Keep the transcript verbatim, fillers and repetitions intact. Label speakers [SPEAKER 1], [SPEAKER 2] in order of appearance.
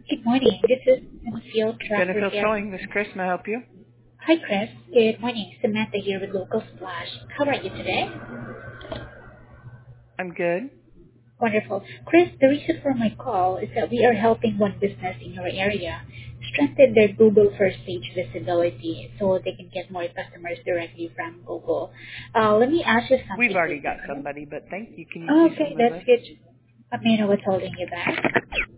[SPEAKER 1] Good morning. This is Field Tracker
[SPEAKER 2] Benefield
[SPEAKER 1] here.
[SPEAKER 2] Towing. This is Chris. May I help you?
[SPEAKER 1] Hi, Chris. Good morning. Samantha here with Local Splash. How are you today?
[SPEAKER 2] I'm good.
[SPEAKER 1] Wonderful. Chris, the reason for my call is that we are helping one business in your area strengthen their Google first page visibility so they can get more customers directly from Google. Uh, let me ask you
[SPEAKER 2] We've
[SPEAKER 1] something.
[SPEAKER 2] already got
[SPEAKER 1] Chris.
[SPEAKER 2] somebody, but thank you. Can you
[SPEAKER 1] Oh,
[SPEAKER 2] please
[SPEAKER 1] okay,
[SPEAKER 2] hold my
[SPEAKER 1] that's
[SPEAKER 2] list?
[SPEAKER 1] good. I may know what's holding you back.